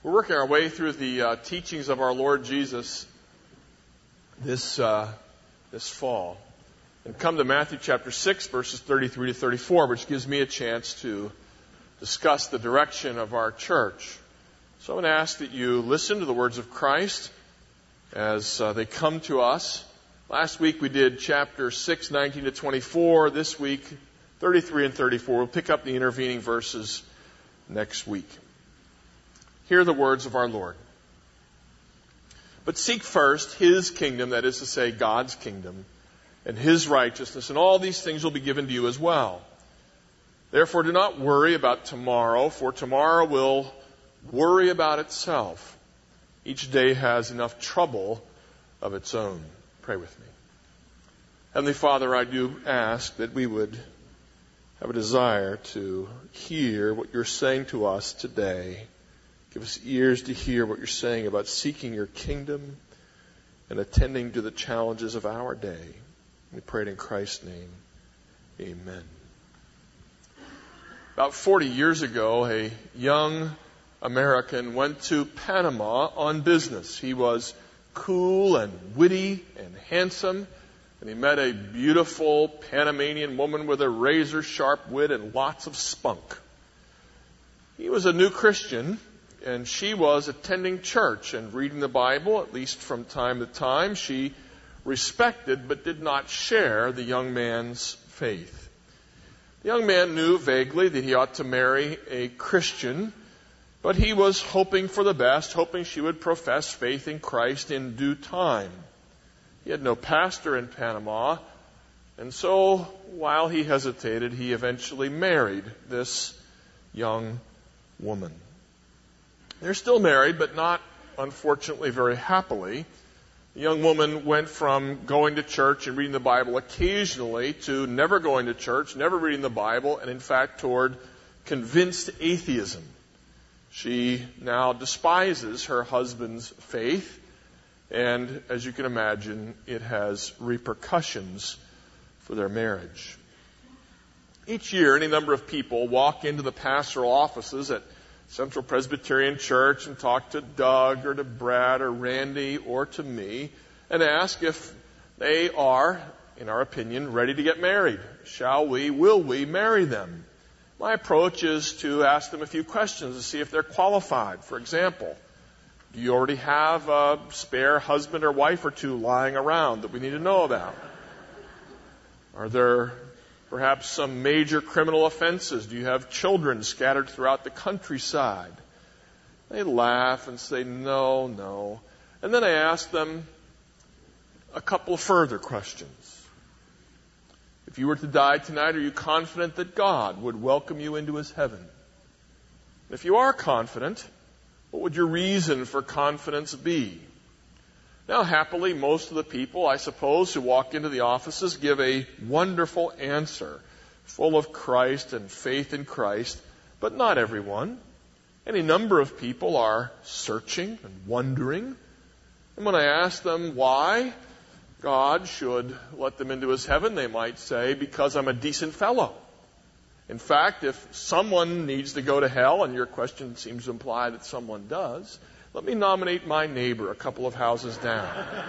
We're working our way through the teachings of our Lord Jesus this fall. And come to Matthew chapter 6, verses 33 to 34, which gives me a chance to discuss the direction of our church. So I'm going to ask that you listen to the words of Christ as they come to us. Last week we did chapter 6, 19 to 24. This week, 33 and 34. We'll pick up the intervening verses next week. Hear the words of our Lord. But seek first His kingdom, that is to say, God's kingdom, and His righteousness, and all these things will be given to you as well. Therefore, do not worry about tomorrow, for tomorrow will worry about itself. Each day has enough trouble of its own. Pray with me. Heavenly Father, I do ask that we would have a desire to hear what you're saying to us today. Give us ears to hear what you're saying about seeking your kingdom and attending to the challenges of our day. We pray it in Christ's name. Amen. About 40 years ago, a young American went to Panama on business. He was cool and witty and handsome, and he met a beautiful Panamanian woman with a razor-sharp wit and lots of spunk. He was a new Christian, and she was attending church and reading the Bible, at least from time to time. She respected but did not share the young man's faith. The young man knew vaguely that he ought to marry a Christian, but he was hoping for the best, hoping she would profess faith in Christ in due time. He had no pastor in Panama, and so while he hesitated, he eventually married this young woman. They're still married, but not, unfortunately, very happily. The young woman went from going to church and reading the Bible occasionally to never going to church, never reading the Bible, and in fact toward convinced atheism. She now despises her husband's faith, and as you can imagine, it has repercussions for their marriage. Each year, any number of people walk into the pastoral offices at Central Presbyterian Church and talk to Doug or to Brad or Randy or to me and ask if they are, in our opinion, ready to get married. Will we marry them? My approach is to ask them a few questions to see if they're qualified. For example, do you already have a spare husband or wife or two lying around that we need to know about? Are there perhaps some major criminal offenses? Do you have children scattered throughout the countryside? They laugh and say, no. And then I ask them a couple further questions. If you were to die tonight, are you confident that God would welcome you into His heaven? If you are confident, what would your reason for confidence be? Now, happily, most of the people, I suppose, who walk into the offices give a wonderful answer, full of Christ and faith in Christ, but not everyone. Any number of people are searching and wondering. And when I ask them why God should let them into His heaven, they might say, because I'm a decent fellow. In fact, if someone needs to go to hell, and your question seems to imply that someone does, let me nominate my neighbor a couple of houses down.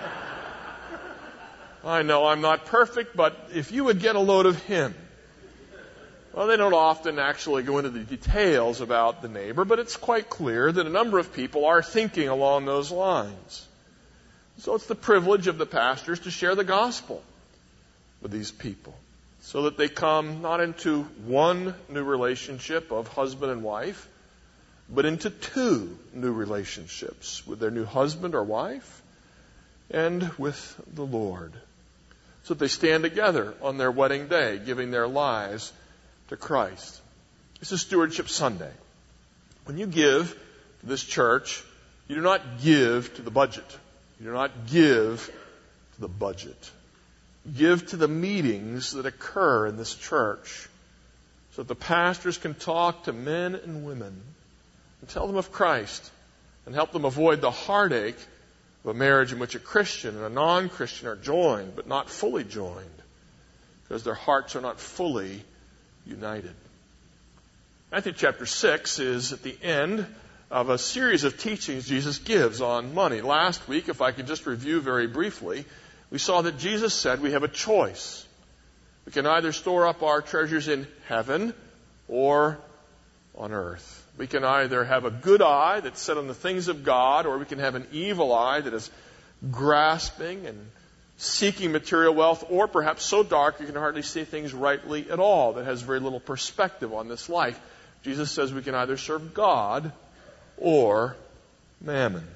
I know I'm not perfect, but if you would get a load of him. Well, they don't often actually go into the details about the neighbor, but it's quite clear that a number of people are thinking along those lines. So it's the privilege of the pastors to share the gospel with these people so that they come not into one new relationship of husband and wife, but into two new relationships with their new husband or wife and with the Lord. So that they stand together on their wedding day, giving their lives to Christ. This is Stewardship Sunday. When you give to this church, you do not give to the budget. You do not give to the budget. Give to the meetings that occur in this church so that the pastors can talk to men and women and tell them of Christ and help them avoid the heartache of a marriage in which a Christian and a non-Christian are joined but not fully joined because their hearts are not fully united. Matthew chapter 6 is at the end of a series of teachings Jesus gives on money. Last week, if I could just review very briefly, we saw that Jesus said we have a choice. We can either store up our treasures in heaven or on earth. We can either have a good eye that's set on the things of God, or we can have an evil eye that is grasping and seeking material wealth, or perhaps so dark you can hardly see things rightly at all, that has very little perspective on this life. Jesus says we can either serve God or mammon.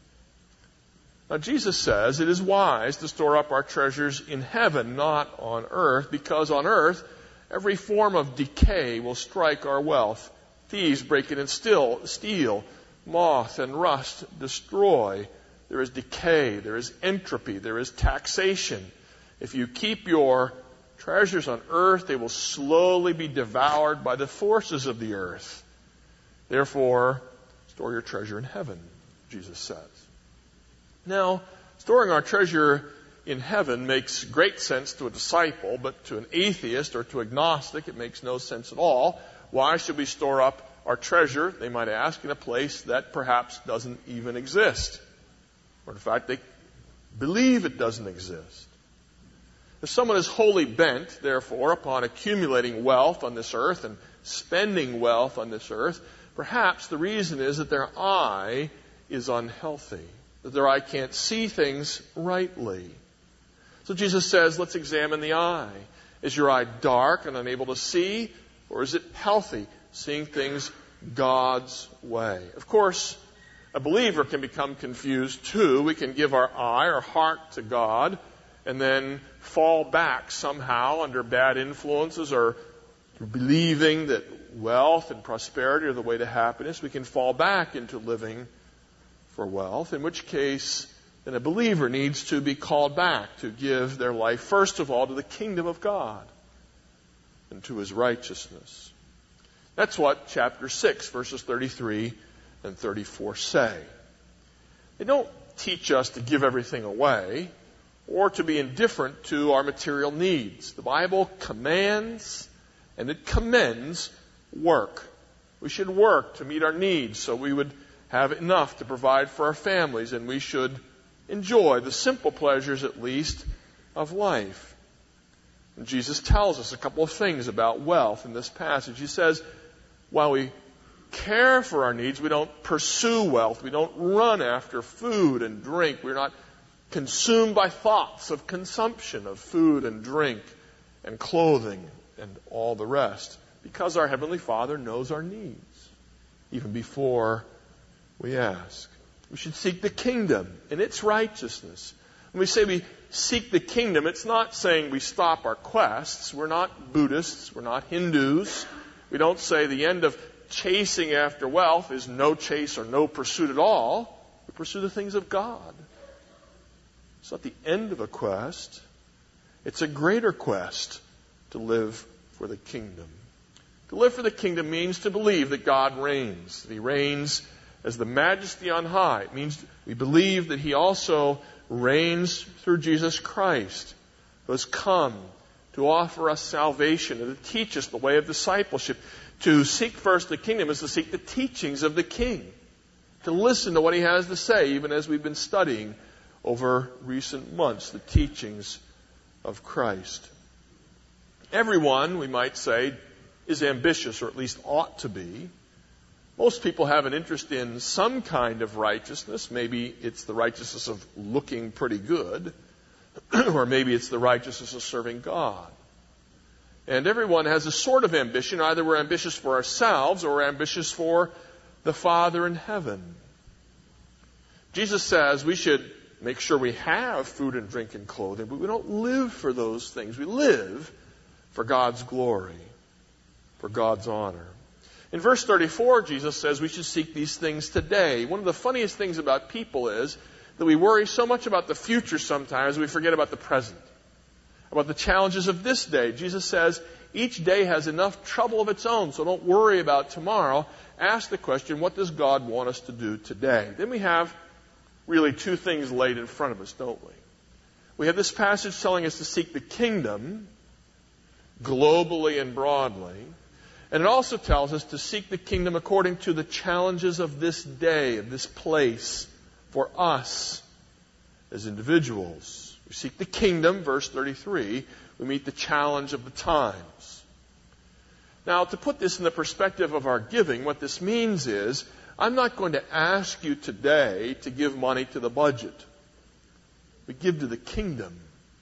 Now, Jesus says it is wise to store up our treasures in heaven, not on earth, because on earth, every form of decay will strike our wealth. Thieves break in and steal, moth and rust destroy. There is decay, there is entropy, there is taxation. If you keep your treasures on earth, they will slowly be devoured by the forces of the earth. Therefore, store your treasure in heaven, Jesus says. Now, storing our treasure in heaven makes great sense to a disciple, but to an atheist or to agnostic, it makes no sense at all. Why should we store up our treasure, they might ask, in a place that perhaps doesn't even exist? Or in fact, they believe it doesn't exist. If someone is wholly bent, therefore, upon accumulating wealth on this earth and spending wealth on this earth, perhaps the reason is that their eye is unhealthy, that their eye can't see things rightly. So Jesus says, let's examine the eye. Is your eye dark and unable to see, or is it healthy, seeing things God's way? Of course, a believer can become confused too. We can give our eye, our heart to God, and then fall back somehow under bad influences, or believing that wealth and prosperity are the way to happiness. We can fall back into living for wealth, in which case then a believer needs to be called back to give their life, first of all, to the kingdom of God and to His righteousness. That's what chapter 6, verses 33 and 34 say. They don't teach us to give everything away or to be indifferent to our material needs. The Bible commands and it commends work. We should work to meet our needs so we would have enough to provide for our families, and we should enjoy the simple pleasures, at least, of life. And Jesus tells us a couple of things about wealth in this passage. He says, while we care for our needs, we don't pursue wealth. We don't run after food and drink. We're not consumed by thoughts of consumption of food and drink and clothing and all the rest, because our Heavenly Father knows our needs even before we ask. We should seek the kingdom and its righteousness. When we say we seek the kingdom, it's not saying we stop our quests. We're not Buddhists. We're not Hindus. We don't say the end of chasing after wealth is no chase or no pursuit at all. We pursue the things of God. It's not the end of a quest. It's a greater quest to live for the kingdom. To live for the kingdom means to believe that God reigns, that He reigns as the majesty on high. It means we believe that He also reigns through Jesus Christ, who has come to offer us salvation and to teach us the way of discipleship. To seek first the kingdom is to seek the teachings of the King, to listen to what He has to say, even as we've been studying over recent months, the teachings of Christ. Everyone, we might say, is ambitious, or at least ought to be. Most people have an interest in some kind of righteousness. Maybe it's the righteousness of looking pretty good, or maybe it's the righteousness of serving God. And everyone has a sort of ambition. Either we're ambitious for ourselves or we're ambitious for the Father in heaven. Jesus says we should make sure we have food and drink and clothing, but we don't live for those things. We live for God's glory, for God's honor. In verse 34, Jesus says we should seek these things today. One of the funniest things about people is that we worry so much about the future sometimes we forget about the present, about the challenges of this day. Jesus says each day has enough trouble of its own, so don't worry about tomorrow. Ask the question, what does God want us to do today? Then we have really two things laid in front of us, don't we? We have this passage telling us to seek the kingdom globally and broadly. And it also tells us to seek the kingdom according to the challenges of this day, of this place, for us as individuals. We seek the kingdom, verse 33. We meet the challenge of the times. Now, to put this in the perspective of our giving, what this means is, I'm not going to ask you today to give money to the budget. We give to the kingdom.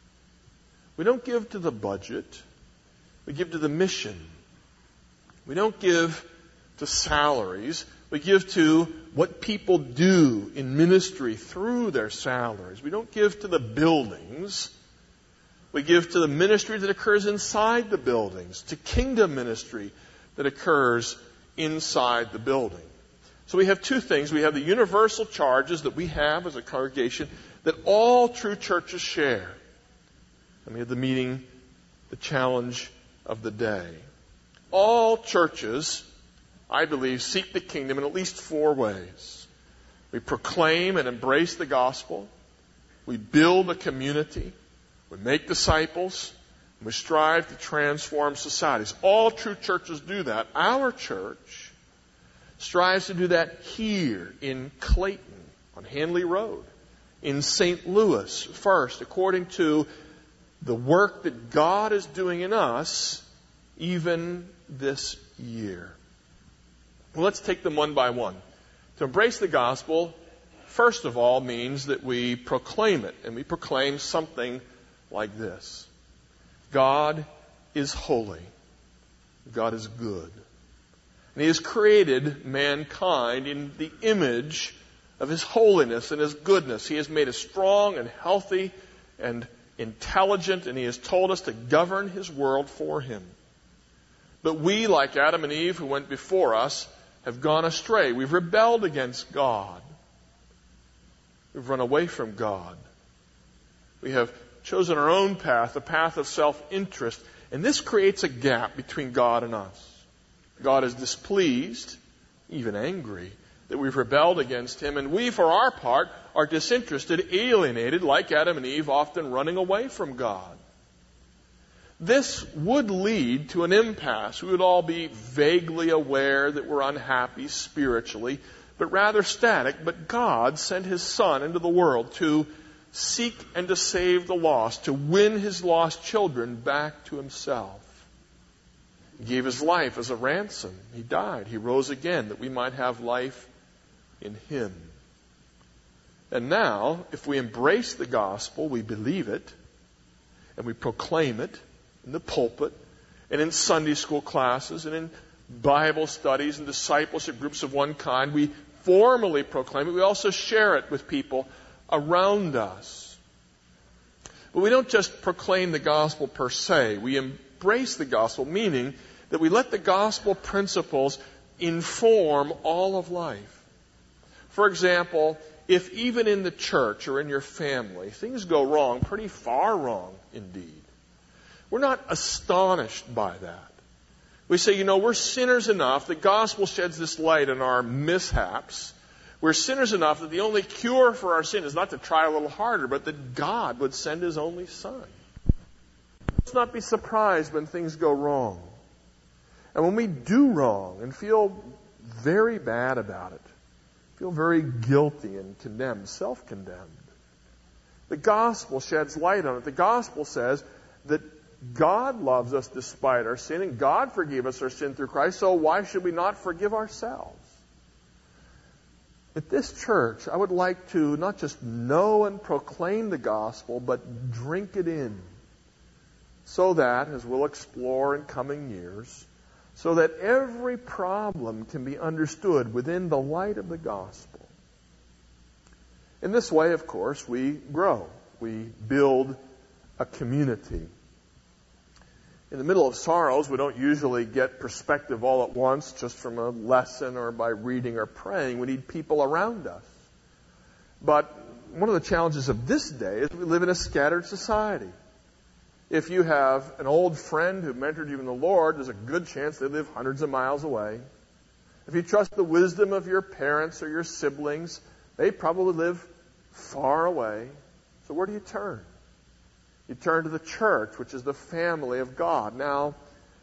We don't give to the budget. We give to the mission. We don't give to salaries. We give to what people do in ministry through their salaries. We don't give to the buildings. We give to the ministry that occurs inside the buildings, to kingdom ministry that occurs inside the building. So we have two things. We have the universal charges that we have as a congregation that all true churches share. And we have the challenge of the day. All churches, I believe, seek the kingdom in at least four ways. We proclaim and embrace the gospel. We build a community. We make disciples. And we strive to transform societies. All true churches do that. Our church strives to do that here in Clayton on Hanley Road, in St. Louis first, according to the work that God is doing in us even this year. Well, let's take them one by one. To embrace the gospel, first of all, means that we proclaim it. And we proclaim something like this: God is holy. God is good. And He has created mankind in the image of His holiness and His goodness. He has made us strong and healthy and intelligent, and He has told us to govern His world for Him. But we, like Adam and Eve, who went before us, have gone astray. We've rebelled against God. We've run away from God. We have chosen our own path, a path of self-interest. And this creates a gap between God and us. God is displeased, even angry, that we've rebelled against Him. And we, for our part, are disinterested, alienated, like Adam and Eve, often running away from God. This would lead to an impasse. We would all be vaguely aware that we're unhappy spiritually, but rather static. But God sent His Son into the world to seek and to save the lost, to win His lost children back to Himself. He gave His life as a ransom. He died. He rose again that we might have life in Him. And now, if we embrace the gospel, we believe it, and we proclaim it in the pulpit, and in Sunday school classes, and in Bible studies and discipleship groups of one kind. We formally proclaim it. We also share it with people around us. But we don't just proclaim the gospel per se. We embrace the gospel, meaning that we let the gospel principles inform all of life. For example, if even in the church or in your family things go wrong, pretty far wrong indeed, we're not astonished by that. We say, we're sinners enough. The gospel sheds this light on our mishaps. We're sinners enough that the only cure for our sin is not to try a little harder, but that God would send His only Son. Let's not be surprised when things go wrong. And when we do wrong and feel very bad about it, feel very guilty and condemned, self-condemned, the gospel sheds light on it. The gospel says that God loves us despite our sin, and God forgave us our sin through Christ, so why should we not forgive ourselves? At this church, I would like to not just know and proclaim the gospel, but drink it in, so that, as we'll explore in coming years, so that every problem can be understood within the light of the gospel. In this way, of course, we grow. We build a community. In the middle of sorrows, we don't usually get perspective all at once just from a lesson or by reading or praying. We need people around us. But one of the challenges of this day is we live in a scattered society. If you have an old friend who mentored you in the Lord, there's a good chance they live hundreds of miles away. If you trust the wisdom of your parents or your siblings, they probably live far away. So where do you turn? You turn to the church, which is the family of God. Now,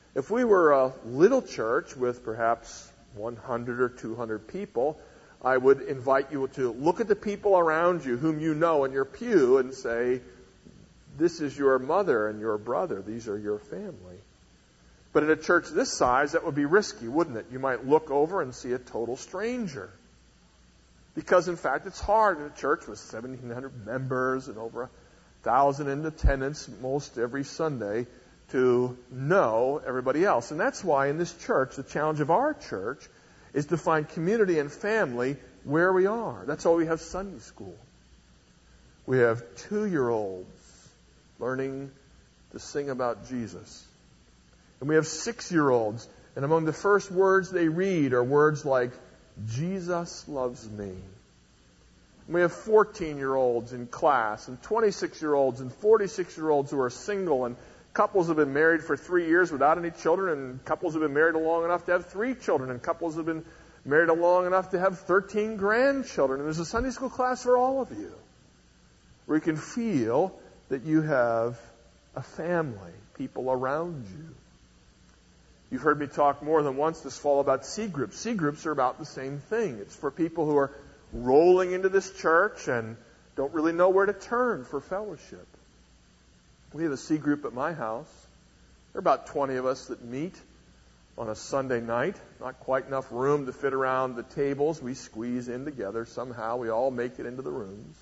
If we were a little church with perhaps 100 or 200 people, I would invite you to look at the people around you whom you know in your pew and say, this is your mother and your brother. These are your family. But in a church this size, that would be risky, wouldn't it? You might look over and see a total stranger. Because, in fact, it's hard in a church with 1,700 members and over 1,000 in attendance most every Sunday to know everybody else. And that's why in this church, the challenge of our church is to find community and family where we are. That's why we have Sunday school. We have 2-year-olds learning to sing about Jesus. And we have 6-year-olds, and among the first words they read are words like, Jesus loves me. And we have 14-year-olds in class, and 26-year-olds, and 46-year-olds who are single, and couples have been married for 3 years without any children, and couples have been married long enough to have 3 children, and couples have been married long enough to have 13 grandchildren. And there's a Sunday school class for all of you, where you can feel that you have a family, people around you. You've heard me talk more than once this fall about C groups. C groups are about the same thing. It's for people who are rolling into this church and don't really know where to turn for fellowship. We have a C group at my house. There are about 20 of us that meet on a Sunday night. Not quite enough room to fit around the tables. We squeeze in together. Somehow we all make it into the rooms.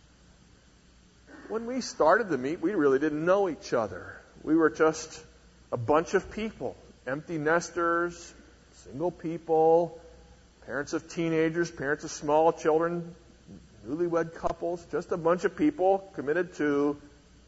When we started to meet, we really didn't know each other. We were just a bunch of people. Empty nesters, single people, parents of teenagers, parents of small children, newlywed couples, just a bunch of people committed to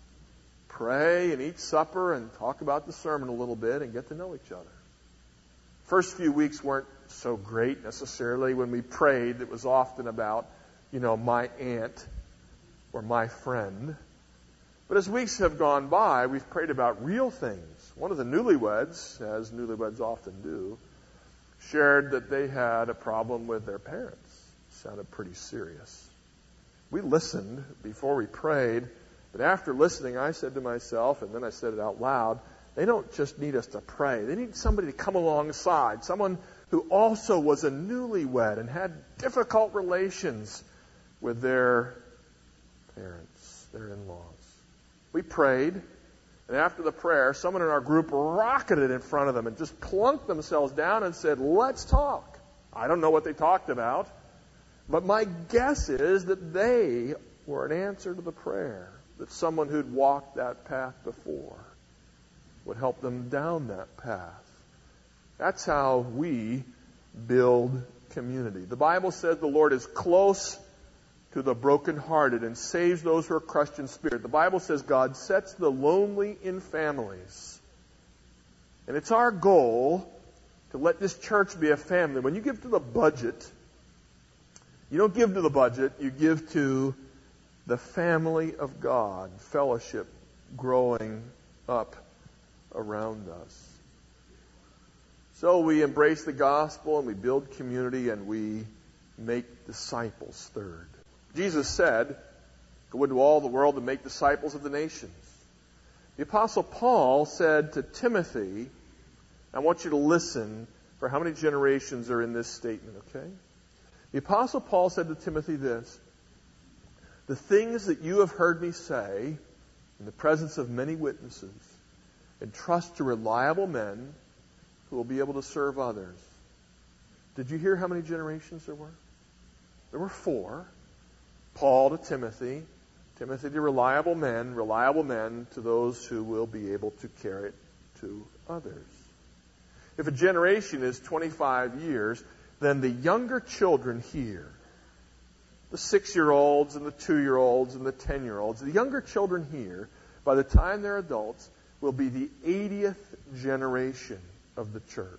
pray and eat supper and talk about the sermon a little bit and get to know each other. First few weeks weren't so great necessarily. When we prayed, it was often about, my aunt or my friend. But as weeks have gone by, we've prayed about real things. One of the newlyweds, as newlyweds often do, shared that they had a problem with their parents. It sounded pretty serious. We listened before we prayed, but after listening, I said to myself, and then I said it out loud, they don't just need us to pray. They need somebody to come alongside, someone who also was a newlywed and had difficult relations with their parents, their in-laws. We prayed, and after the prayer, someone in our group rocketed in front of them and just plunked themselves down and said, let's talk. I don't know what they talked about, but my guess is that they were an answer to the prayer, that someone who'd walked that path before would help them down that path. That's how we build community. The Bible says the Lord is close to the brokenhearted and saves those who are crushed in spirit. The Bible says God sets the lonely in families. And it's our goal to let this church be a family. When you give to the budget, you don't give to the budget, you give to the family of God, fellowship growing up around us. So we embrace the gospel and we build community and we make disciples third. Jesus said, go into all the world and make disciples of the nations. The Apostle Paul said to Timothy, I want you to listen for how many generations are in this statement, okay? The Apostle Paul said to Timothy this, the things that you have heard me say in the presence of many witnesses, entrust to reliable men who will be able to serve others. Did you hear how many generations there were? There were 4. Paul to Timothy, Timothy to reliable men to those who will be able to carry it to others. If a generation is 25 years, then the younger children here, the 6-year-olds and the 2-year-olds and the 10-year-olds, the younger children here, by the time they're adults, will be the 80th generation of the church.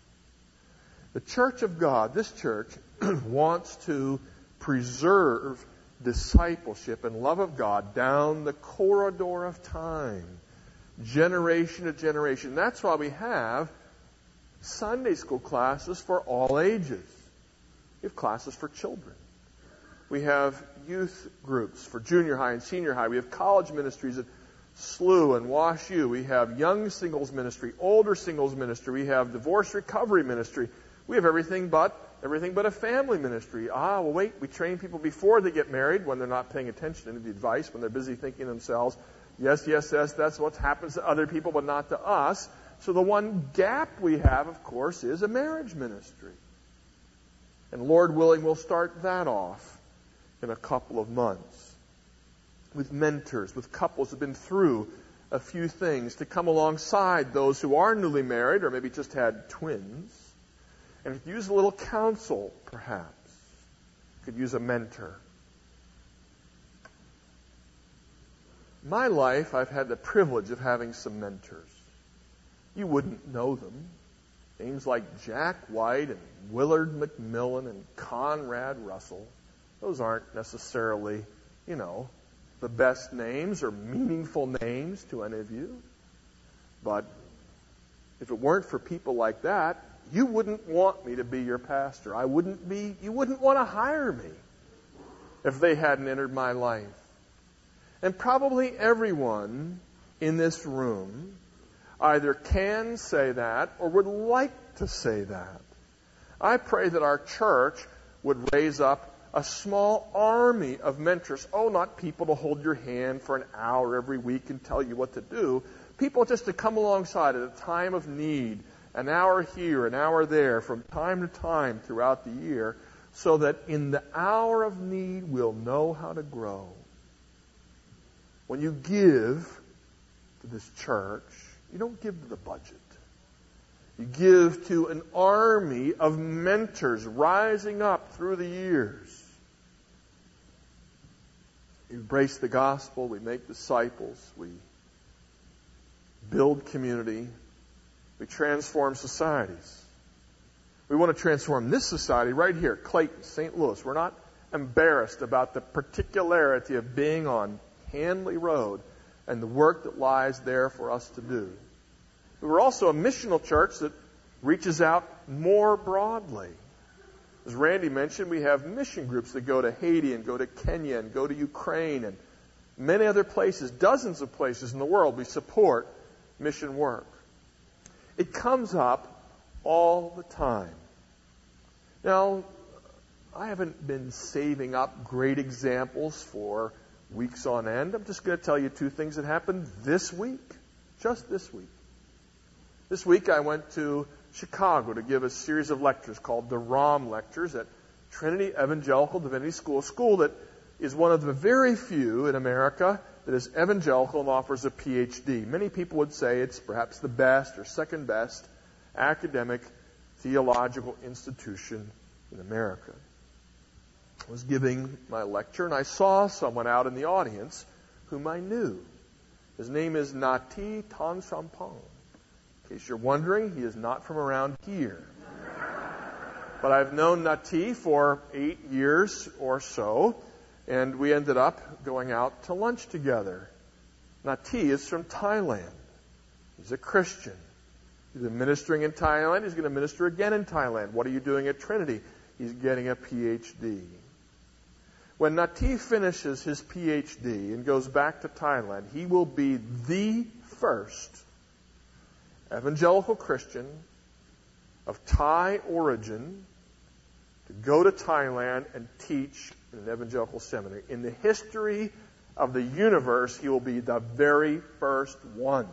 The church of God, this church, wants to preserve discipleship and love of God down the corridor of time, generation to generation. That's why we have Sunday school classes for all ages. We have classes for children. We have youth groups for junior high and senior high. We have college ministries that SLU and WashU. We have young singles ministry, older singles ministry. We have divorce recovery ministry. We have everything but a family ministry. Well, wait, we train people before they get married when they're not paying attention to the advice, when they're busy thinking to themselves, yes, that's what happens to other people, but not to us. So the one gap we have, of course, is a marriage ministry. And Lord willing, we'll start that off in a couple of months with mentors, with couples who have been through a few things to come alongside those who are newly married or maybe just had twins. And use a little counsel, perhaps. Could use a mentor. In my life, I've had the privilege of having some mentors. You wouldn't know them. Names like Jack White and Willard McMillan and Conrad Russell. Those aren't necessarily, the best names or meaningful names to any of you. But if it weren't for people like that, you wouldn't want me to be your pastor. You wouldn't want to hire me if they hadn't entered my life. And probably everyone in this room either can say that or would like to say that. I pray that our church would raise up a small army of mentors. Not people to hold your hand for an hour every week and tell you what to do. People just to come alongside at a time of need, an hour here, an hour there, from time to time throughout the year, so that in the hour of need we'll know how to grow. When you give to this church, you don't give to the budget. You give to an army of mentors rising up through the years. We embrace the gospel, we make disciples, we build community, we transform societies. We want to transform this society right here, Clayton, St. Louis. We're not embarrassed about the particularity of being on Hanley Road and the work that lies there for us to do. We're also a missional church that reaches out more broadly. As Randy mentioned, we have mission groups that go to Haiti and go to Kenya and go to Ukraine and many other places, dozens of places in the world we support mission work. It comes up all the time. Now, I haven't been saving up great examples for weeks on end. I'm just going to tell you two things that happened this week, just this week. This week I went to Chicago to give a series of lectures called the ROM Lectures at Trinity Evangelical Divinity School, a school that is one of the very few in America that is evangelical and offers a PhD. Many people would say it's perhaps the best or second best academic theological institution in America. I was giving my lecture and I saw someone out in the audience whom I knew. His name is Nati Tansampong. In case you're wondering, he is not from around here. But I've known Nati for 8 years or so, and we ended up going out to lunch together. Nati is from Thailand. He's a Christian. He's been ministering in Thailand. He's going to minister again in Thailand. What are you doing at Trinity? He's getting a PhD. When Nati finishes his PhD and goes back to Thailand, he will be the first evangelical Christian of Thai origin to go to Thailand and teach in an evangelical seminary. In the history of the universe, he will be the very first one.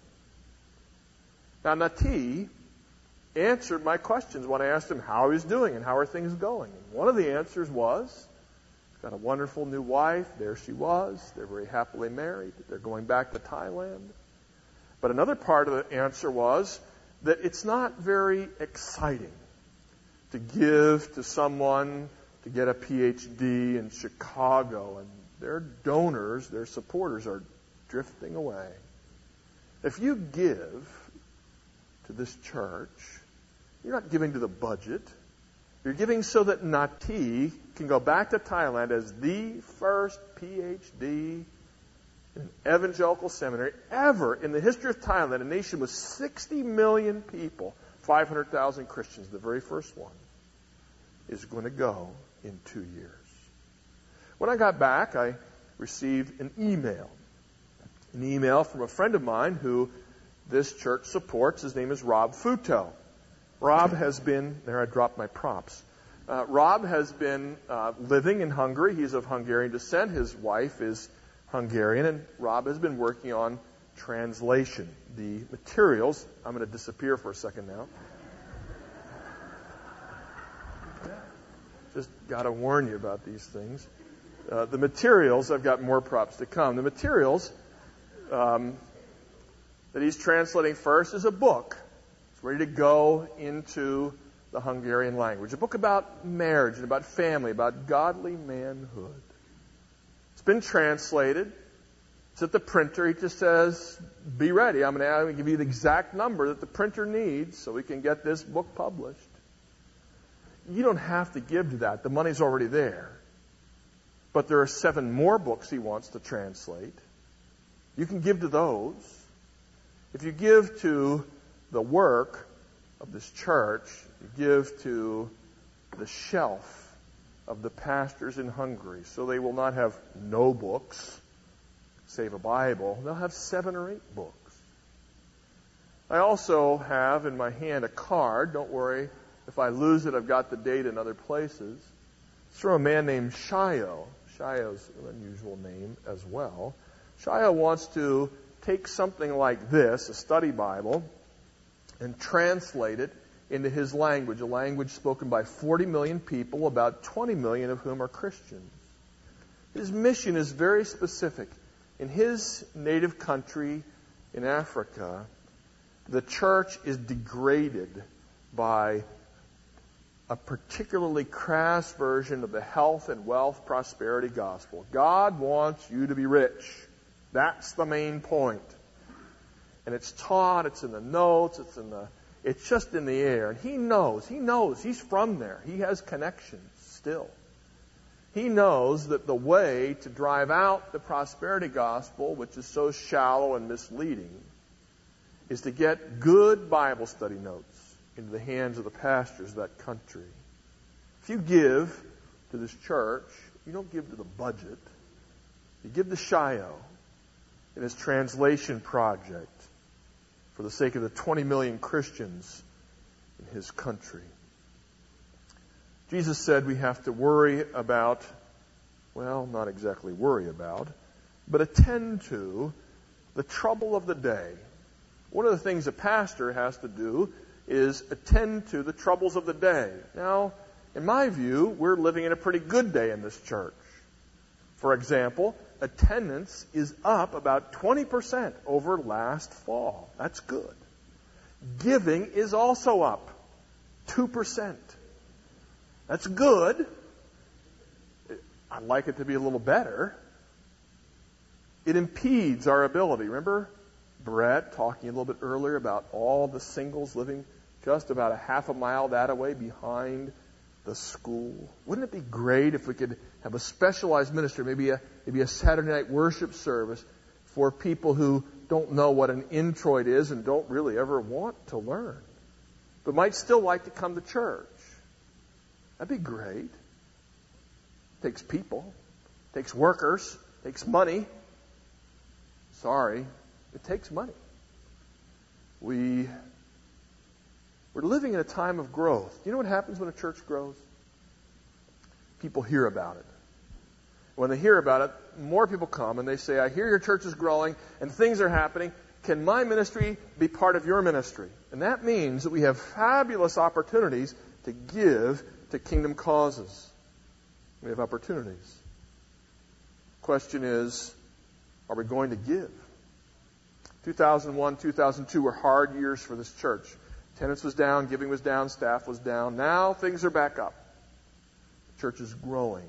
Now, Nati answered my questions when I asked him how he was doing and how are things going. And one of the answers was, he's got a wonderful new wife. There she was. They're very happily married. They're going back to Thailand. But another part of the answer was that it's not very exciting to give to someone to get a PhD in Chicago, and their donors, their supporters are drifting away. If you give to this church, you're not giving to the budget. You're giving so that Nati can go back to Thailand as the first PhD in an evangelical seminary ever in the history of Thailand, a nation with 60 million people, 500,000 Christians, the very first one, is going to go in 2 years. When I got back, I received an email an email from a friend of mine who this church supports. His name is Rob Futo. Rob has been, there I dropped my props. Rob has been living in Hungary. He's of Hungarian descent. His wife is Hungarian, and Rob has been working on translation. The materials, I'm going to disappear for a second now. Just got to warn you about these things. The materials, I've got more props to come. The materials that he's translating first is a book. It's ready to go into the Hungarian language. A book about marriage and about family, about godly manhood. It's been translated. It's at the printer. He just says, be ready. I'm going to give you the exact number that the printer needs so we can get this book published. You don't have to give to that. The money's already there. But there are 7 more books he wants to translate. You can give to those. If you give to the work of this church, you give to the shelf of the pastors in Hungary, so they will not have no books, save a Bible. They'll have 7 or 8 books. I also have in my hand a card. Don't worry. If I lose it, I've got the date in other places. It's from a man named Shayo. Shayo's an unusual name as well. Shayo wants to take something like this, a study Bible, and translate it into his language, a language spoken by 40 million people, about 20 million of whom are Christians. His mission is very specific. In his native country in Africa, the church is degraded by a particularly crass version of the health and wealth prosperity gospel. God wants you to be rich. That's the main point. And it's taught, it's in the notes, it's just in the air. And he knows, he's from there. He has connections still. He knows that the way to drive out the prosperity gospel, which is so shallow and misleading, is to get good Bible study notes into the hands of the pastors of that country. If you give to this church, you don't give to the budget. You give to Shayo in his translation project for the sake of the 20 million Christians in his country. Jesus said we have to worry about, well, not exactly worry about, but attend to the trouble of the day. One of the things a pastor has to do is attend to the troubles of the day. Now, in my view, we're living in a pretty good day in this church. For example, attendance is up about 20% over last fall. That's good. Giving is also up 2%. That's good. I'd like it to be a little better. It impedes our ability. Remember Brett talking a little bit earlier about all the singles living just about a half a mile that way behind the school? Wouldn't it be great if we could have a specialized ministry, maybe a Saturday night worship service for people who don't know what an introit is and don't really ever want to learn, but might still like to come to church? That'd be great. It takes people, it takes workers, it takes money. Sorry, it takes money. We're living in a time of growth. Do you know what happens when a church grows? People hear about it. When they hear about it, more people come and they say, I hear your church is growing and things are happening. Can my ministry be part of your ministry? And that means that we have fabulous opportunities to give to kingdom causes. We have opportunities. Question is, are we going to give? 2001, 2002 were hard years for this church. Attendance was down, giving was down, staff was down. Now things are back up. The church is growing.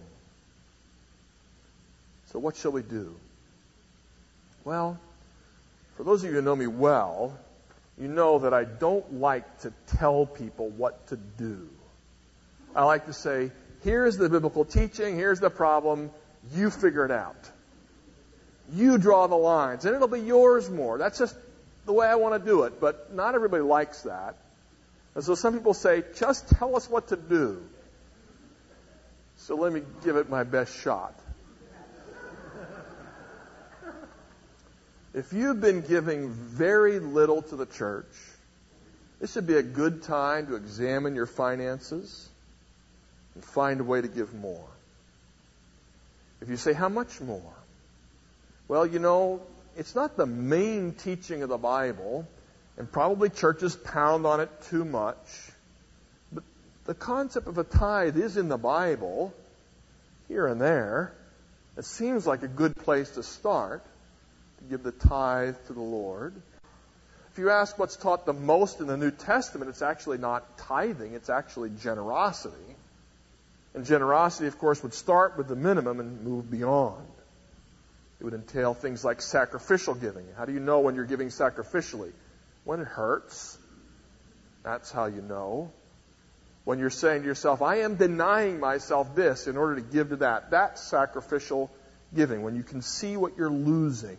So what shall we do? Well, for those of you who know me well, you know that I don't like to tell people what to do. I like to say, here's the biblical teaching, here's the problem, you figure it out. You draw the lines, and it'll be yours more. That's just the way I want to do it, but not everybody likes that. And so some people say, just tell us what to do. So let me give it my best shot. If you've been giving very little to the church, this would be a good time to examine your finances and find a way to give more. If you say, how much more? Well, it's not the main teaching of the Bible, and probably churches pound on it too much. But the concept of a tithe is in the Bible, here and there. It seems like a good place to start, to give the tithe to the Lord. If you ask what's taught the most in the New Testament, it's actually not tithing, it's actually generosity. And generosity, of course, would start with the minimum and move beyond. It would entail things like sacrificial giving. How do you know when you're giving sacrificially? When it hurts. That's how you know. When you're saying to yourself, I am denying myself this in order to give to that. That's sacrificial giving. When you can see what you're losing.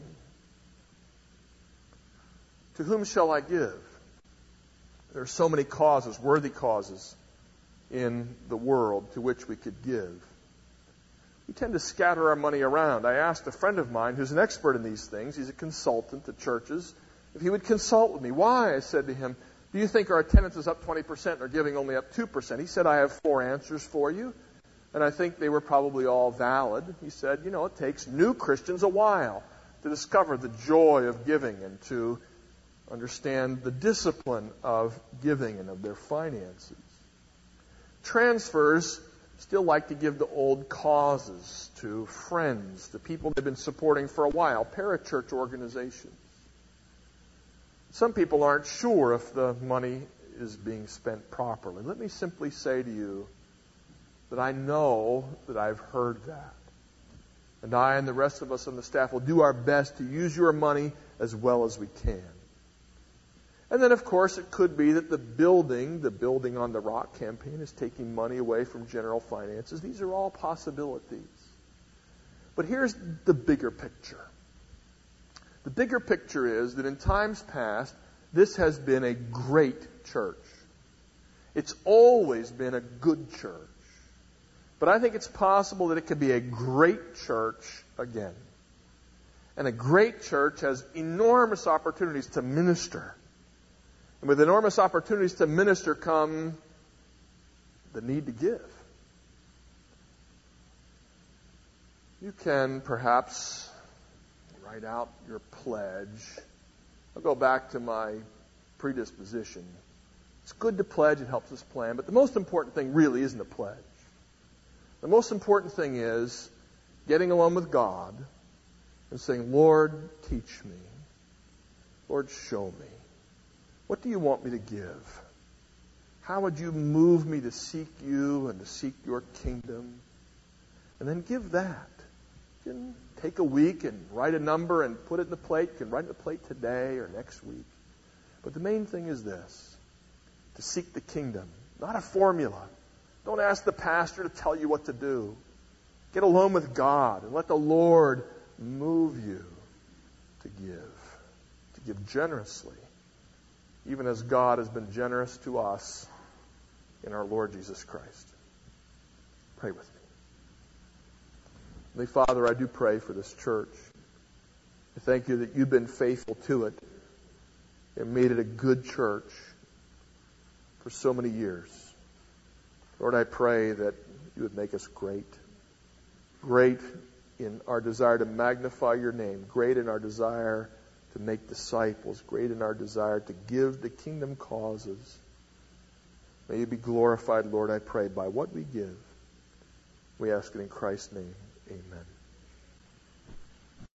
To whom shall I give? There are so many causes, worthy causes, in the world to which we could give. We tend to scatter our money around. I asked a friend of mine who's an expert in these things, he's a consultant to churches, if he would consult with me. Why? I said to him, do you think our attendance is up 20% and our giving only up 2%? He said, I have 4 answers for you, and I think they were probably all valid. He said, it takes new Christians a while to discover the joy of giving and to understand the discipline of giving and of their finances. Transfers still like to give to old causes, to friends, to people they've been supporting for a while, parachurch organizations. Some people aren't sure if the money is being spent properly. Let me simply say to you that I know that I've heard that. And I and the rest of us on the staff will do our best to use your money as well as we can. And then, of course, it could be that the Building on the Rock campaign is taking money away from general finances. These are all possibilities. But here's the bigger picture. The bigger picture is that in times past, this has been a great church. It's always been a good church. But I think it's possible that it could be a great church again. And a great church has enormous opportunities to minister. And with enormous opportunities to minister come the need to give. You can perhaps write out your pledge. I'll go back to my predisposition. It's good to pledge. It helps us plan. But the most important thing really isn't a pledge. The most important thing is getting alone with God and saying, Lord, teach me. Lord, show me. What do you want me to give? How would you move me to seek you and to seek your kingdom? And then give that. You can take a week and write a number and put it in the plate. You can write it in the plate today or next week. But the main thing is this, to seek the kingdom, not a formula. Don't ask the pastor to tell you what to do. Get alone with God and let the Lord move you to give generously. Even as God has been generous to us in our Lord Jesus Christ. Pray with me. Heavenly Father, I do pray for this church. I thank you that you've been faithful to it and made it a good church for so many years. Lord, I pray that you would make us great. Great in our desire to magnify your name. Great in our desire to make disciples, great in our desire to give the kingdom causes. May you be glorified, Lord, I pray, by what we give. We ask it in Christ's name. Amen.